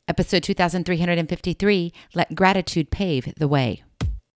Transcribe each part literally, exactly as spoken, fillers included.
Episode two thousand three hundred fifty-three, Let Gratitude Pave the Way.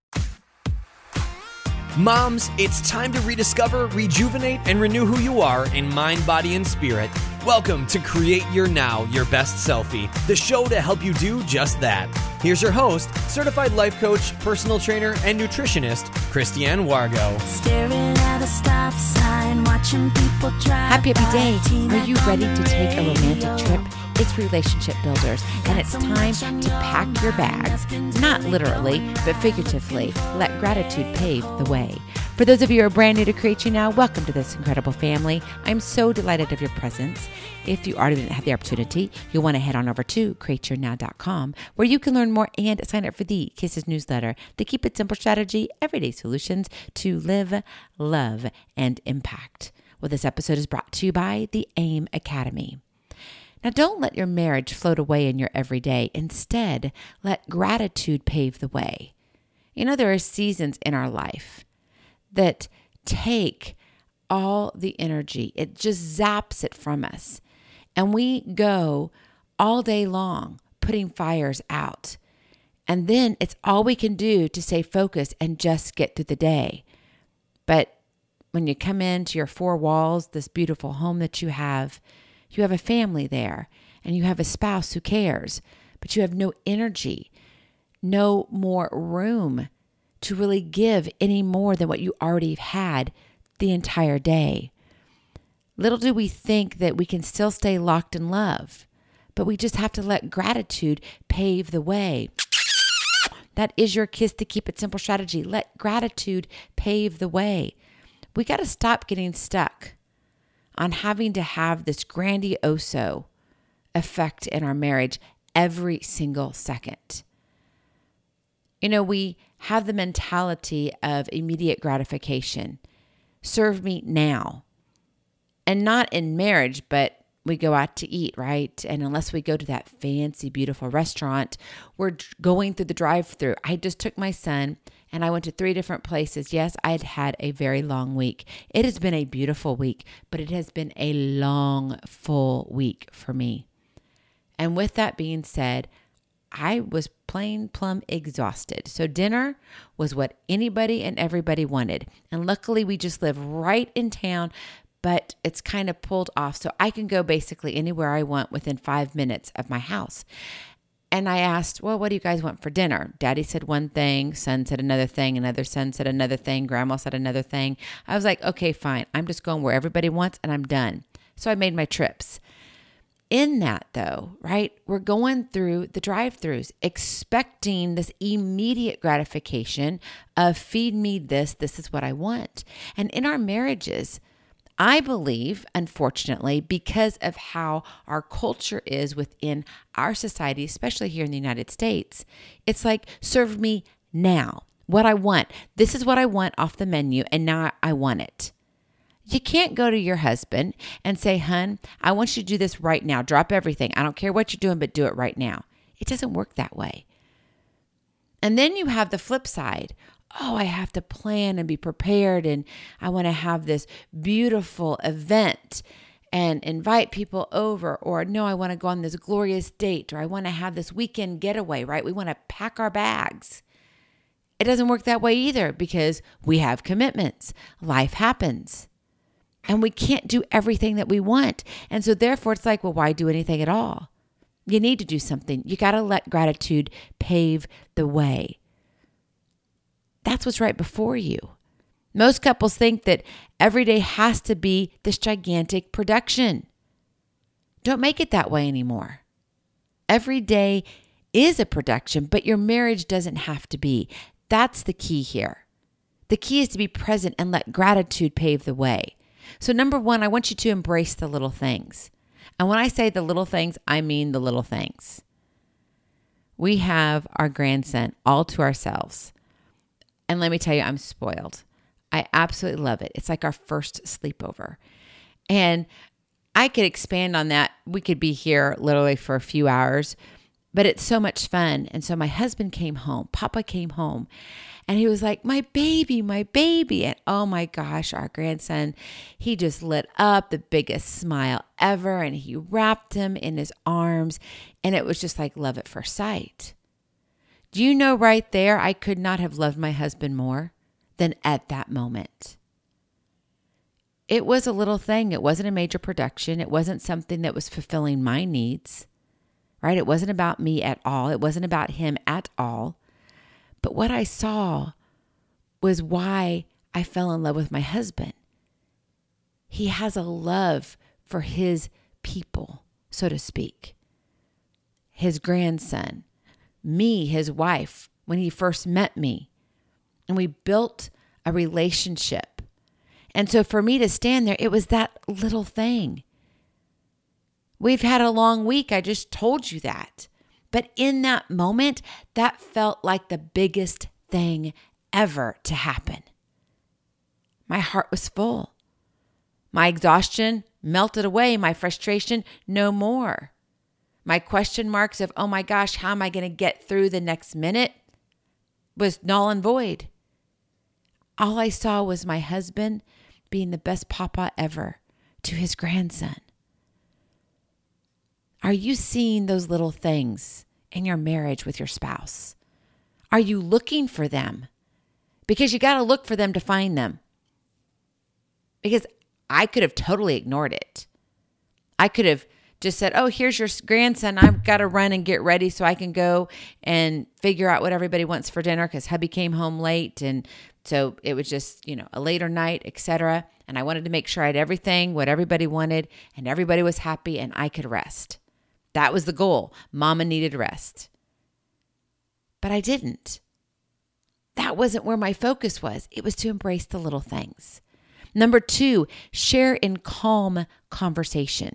Moms, it's time to rediscover, rejuvenate, and renew who you are in mind, body, and spirit. Welcome to Create Your Now, Your Best Selfie, the show to help you do just that. Here's your host, certified life coach, personal trainer, and nutritionist, Christiane Wargo. Staring at a stop sign, watching people drive. Happy, happy day. Are you ready to take a romantic trip? It's Relationship Builders, and it's time to pack your bags. Not literally, but figuratively. Let gratitude pave the way. For those of you who are brand new to Create You Now, welcome to this incredible family. I'm so delighted of your presence. If you already didn't have the opportunity, you'll want to head on over to create your now dot com, where you can learn more and sign up for the Kisses newsletter, the Keep It Simple strategy, everyday solutions to live, love, and impact. Well, this episode is brought to you by the AIM Academy. Now, don't let your marriage float away in your everyday. Instead, let gratitude pave the way. You know, there are seasons in our life that take all the energy. It just zaps it from us. And we go all day long putting fires out. And then it's all we can do to stay focused and just get through the day. But when you come into your four walls, this beautiful home that you have, you have a family there and you have a spouse who cares, but you have no energy, no more room to really give any more than what you already had the entire day. Little do we think that we can still stay locked in love, but we just have to let gratitude pave the way. That is your kiss to keep it simple strategy. Let gratitude pave the way. We got to stop getting stuck on having to have this grandioso effect in our marriage every single second. You know, we have the mentality of immediate gratification. Serve me now. And not in marriage, but we go out to eat, right? And unless we go to that fancy, beautiful restaurant, we're going through the drive-thru. I just took my son and I went to three different places. Yes, I had had a very long week. It has been a beautiful week, but it has been a long, full week for me. And with that being said, I was plain plumb exhausted. So dinner was what anybody and everybody wanted. And luckily we just live right in town, but it's kind of pulled off. So I can go basically anywhere I want within five minutes of my house. And I asked, well, what do you guys want for dinner? Daddy said one thing, son said another thing, another son said another thing, grandma said another thing. I was like, okay, fine. I'm just going where everybody wants and I'm done. So I made my trips. In that though, right, we're going through the drive-thrus, expecting this immediate gratification of feed me this, this is what I want. And in our marriages, I believe, unfortunately, because of how our culture is within our society, especially here in the United States, it's like, serve me now, what I want. This is what I want off the menu, and now I want it. You can't go to your husband and say, hun, I want you to do this right now. Drop everything. I don't care what you're doing, but do it right now. It doesn't work that way. And then you have the flip side. Oh, I have to plan and be prepared, and I want to have this beautiful event and invite people over, or no, I want to go on this glorious date, or I want to have this weekend getaway, right? We want to pack our bags. It doesn't work that way either because we have commitments. Life happens. And we can't do everything that we want. And so therefore, it's like, well, why do anything at all? You need to do something. You got to let gratitude pave the way. That's what's right before you. Most couples think that every day has to be this gigantic production. Don't make it that way anymore. Every day is a production, but your marriage doesn't have to be. That's the key here. The key is to be present and let gratitude pave the way. So number one, I want you to embrace the little things. And when I say the little things, I mean the little things. We have our grandson all to ourselves. And let me tell you, I'm spoiled. I absolutely love it. It's like our first sleepover. And I could expand on that. We could be here literally for a few hours. But it's so much fun. And so my husband came home, Papa came home, and he was like, my baby, my baby. And oh my gosh, our grandson, he just lit up, the biggest smile ever. And he wrapped him in his arms. And it was just like love at first sight. Do you know right there, I could not have loved my husband more than at that moment. It was a little thing. It wasn't a major production. It wasn't something that was fulfilling my needs, right? It wasn't about me at all. It wasn't about him at all. But what I saw was why I fell in love with my husband. He has a love for his people, so to speak. His grandson, me, his wife, when he first met me. And we built a relationship. And so for me to stand there, it was that little thing. We've had a long week. I just told you that. But in that moment, that felt like the biggest thing ever to happen. My heart was full. My exhaustion melted away. My frustration, no more. My question marks of, oh my gosh, how am I going to get through the next minute, was null and void. All I saw was my husband being the best papa ever to his grandson. Are you seeing those little things in your marriage with your spouse? Are you looking for them? Because you got to look for them to find them. Because I could have totally ignored it. I could have just said, oh, here's your grandson. I've got to run and get ready so I can go and figure out what everybody wants for dinner because hubby came home late. And so it was just, you know, a later night, et cetera. And I wanted to make sure I had everything, what everybody wanted, and everybody was happy and I could rest. That was the goal. Mama needed rest. But I didn't. That wasn't where my focus was. It was to embrace the little things. Number two, share in calm conversation.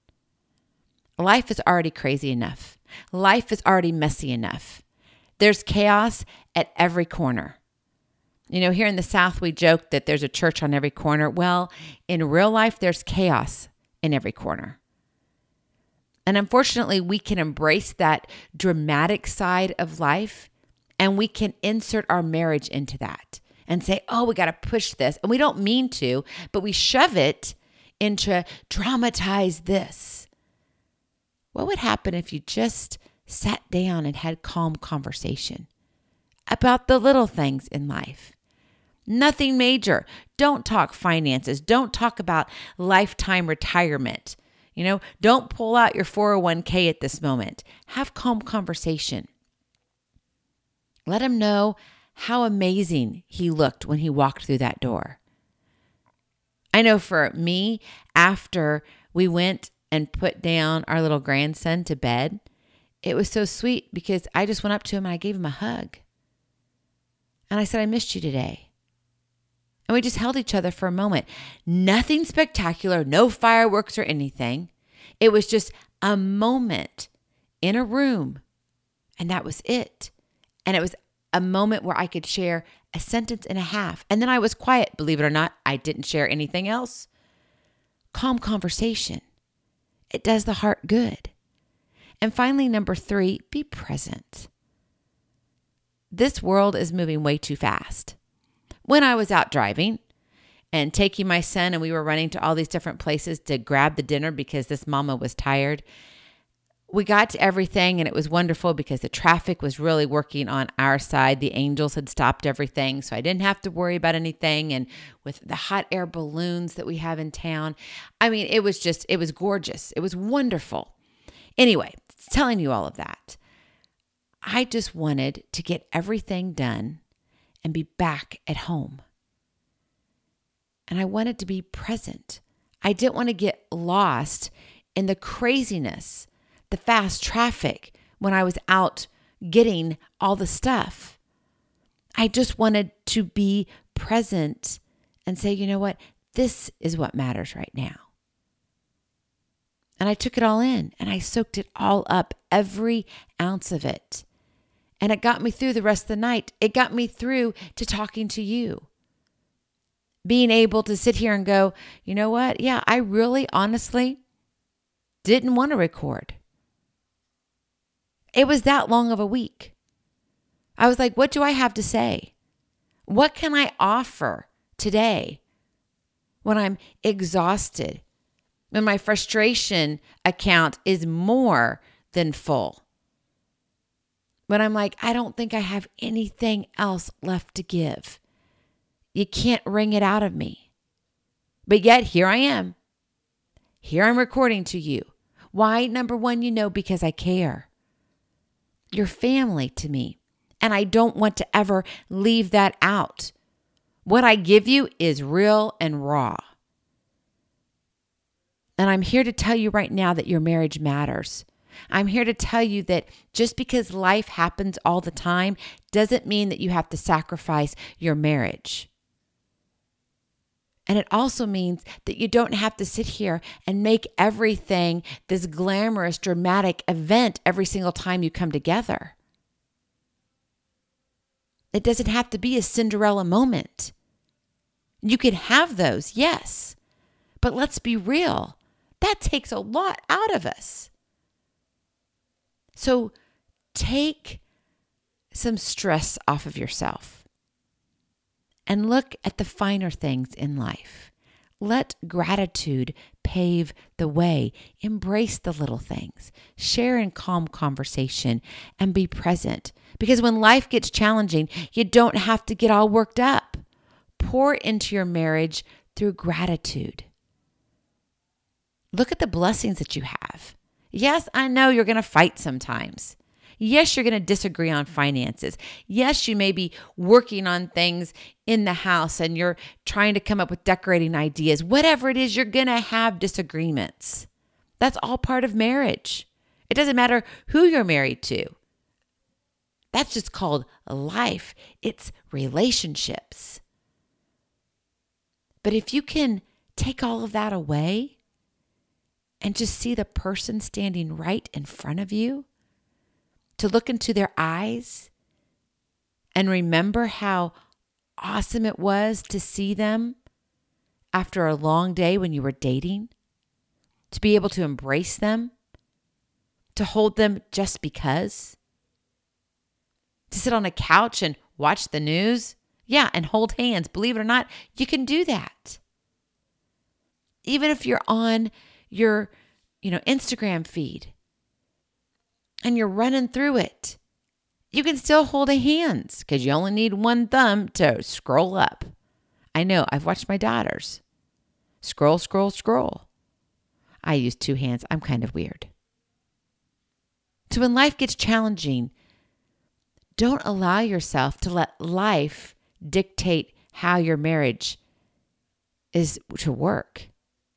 Life is already crazy enough. Life is already messy enough. There's chaos at every corner. You know, here in the South, we joke that there's a church on every corner. Well, in real life, there's chaos in every corner. And unfortunately, we can embrace that dramatic side of life and we can insert our marriage into that and say, oh, we got to push this. And we don't mean to, but we shove it into dramatize this. What would happen if you just sat down and had calm conversation about the little things in life? Nothing major. Don't talk finances. Don't talk about lifetime retirement. You know, don't pull out your four oh one k at this moment. Have calm conversation. Let him know how amazing he looked when he walked through that door. I know for me, after we went and put down our little grandson to bed, it was so sweet because I just went up to him and I gave him a hug. And I said, I missed you today. And we just held each other for a moment. Nothing spectacular, no fireworks or anything. It was just a moment in a room. And that was it. And it was a moment where I could share a sentence and a half. And then I was quiet. Believe it or not, I didn't share anything else. Calm conversation. It does the heart good. And finally, number three, be present. This world is moving way too fast. When I was out driving and taking my son and we were running to all these different places to grab the dinner because this mama was tired, we got to everything and it was wonderful because the traffic was really working on our side. The angels had stopped everything, so I didn't have to worry about anything. And with the hot air balloons that we have in town, I mean, it was just, it was gorgeous. It was wonderful. Anyway, telling you all of that, I just wanted to get everything done and be back at home. And I wanted to be present. I didn't want to get lost in the craziness, the fast traffic when I was out getting all the stuff. I just wanted to be present and say, you know what? This is what matters right now. And I took it all in and I soaked it all up, every ounce of it. And it got me through the rest of the night. It got me through to talking to you. Being able to sit here and go, you know what? Yeah, I really honestly didn't want to record. It was that long of a week. I was like, what do I have to say? What can I offer today when I'm exhausted? When my frustration account is more than full? When I'm like, I don't think I have anything else left to give. You can't wring it out of me. But yet here I am. Here I'm recording to you. Why? Number one, you know, because I care. You're family to me. And I don't want to ever leave that out. What I give you is real and raw. And I'm here to tell you right now that your marriage matters. I'm here to tell you that just because life happens all the time doesn't mean that you have to sacrifice your marriage. And it also means that you don't have to sit here and make everything this glamorous, dramatic event every single time you come together. It doesn't have to be a Cinderella moment. You can have those, yes. But let's be real. That takes a lot out of us. So take some stress off of yourself and look at the finer things in life. Let gratitude pave the way. Embrace the little things. Share in calm conversation and be present. Because when life gets challenging, you don't have to get all worked up. Pour into your marriage through gratitude. Look at the blessings that you have. Yes, I know you're going to fight sometimes. Yes, you're going to disagree on finances. Yes, you may be working on things in the house and you're trying to come up with decorating ideas. Whatever it is, you're going to have disagreements. That's all part of marriage. It doesn't matter who you're married to. That's just called life. It's relationships. But if you can take all of that away and just see the person standing right in front of you, to look into their eyes and remember how awesome it was to see them after a long day when you were dating, to be able to embrace them, to hold them just because, to sit on a couch and watch the news, yeah, and hold hands. Believe it or not, you can do that. Even if you're on your, you know, Instagram feed and you're running through it, you can still hold a hands because you only need one thumb to scroll up. I know, I've watched my daughters scroll, scroll, scroll. I use two hands. I'm kind of weird. So when life gets challenging, don't allow yourself to let life dictate how your marriage is to work.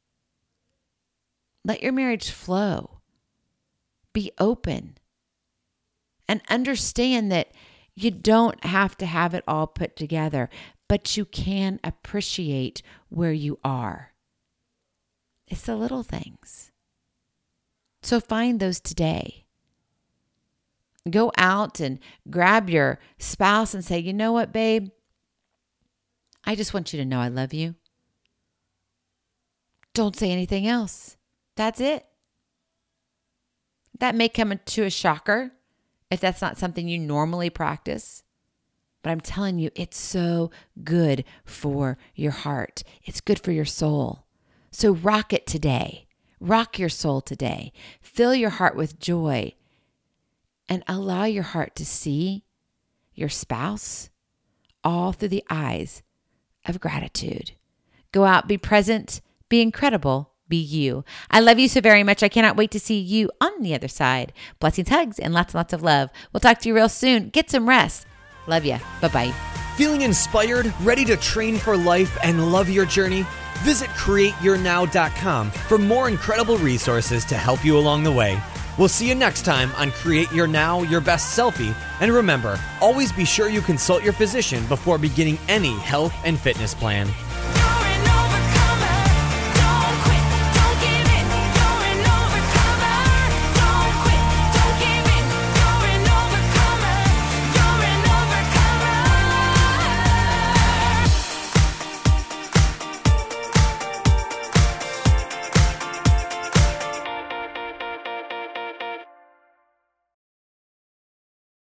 Let your marriage flow. Be open. And understand that you don't have to have it all put together, but you can appreciate where you are. It's the little things. So find those today. Go out and grab your spouse and say, you know what, babe? I just want you to know I love you. Don't say anything else. That's it. That may come to a shocker if that's not something you normally practice. But I'm telling you, it's so good for your heart. It's good for your soul. So rock it today. Rock your soul today. Fill your heart with joy. And allow your heart to see your spouse all through the eyes of gratitude. Go out, be present, be incredible, be you. I love you so very much. I cannot wait to see you on the other side. Blessings, hugs, and lots and lots of love. We'll talk to you real soon. Get some rest. Love you. Bye-bye. Feeling inspired, ready to train for life, and love your journey? Visit create your now dot com for more incredible resources to help you along the way. We'll see you next time on Create Your Now, Your Best Selfie. And remember, always be sure you consult your physician before beginning any health and fitness plan.